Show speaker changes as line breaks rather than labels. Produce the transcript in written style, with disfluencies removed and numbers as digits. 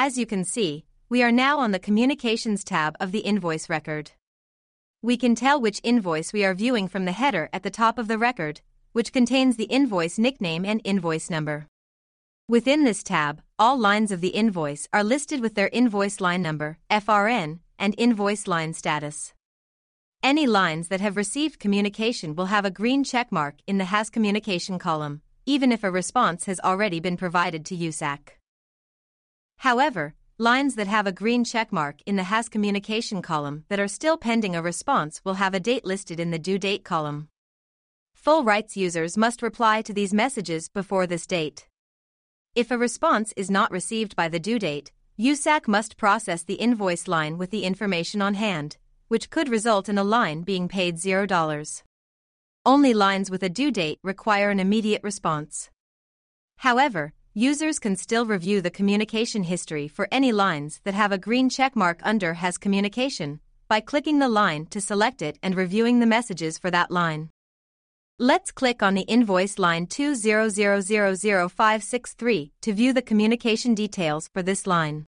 As you can see, we are now on the Communications tab of the invoice record. We can tell which invoice we are viewing from the header at the top of the record, which contains the invoice nickname and invoice number. Within this tab, all lines of the invoice are listed with their invoice line number, FRN, and invoice line status. Any lines that have received communication will have a green check mark in the Has Communication column, even if a response has already been provided to USAC. However, lines that have a green check mark in the Has Communication column that are still pending a response will have a date listed in the due date column. Full rights users must reply to these messages before this date. If a response is not received by the due date, USAC must process the invoice line with the information on hand, which could result in a line being paid $0. Only lines with a due date require an immediate response. However, users can still review the communication history for any lines that have a green check mark under Has Communication by clicking the line to select it and reviewing the messages for that line. Let's click on the invoice line 200000563 to view the communication details for this line.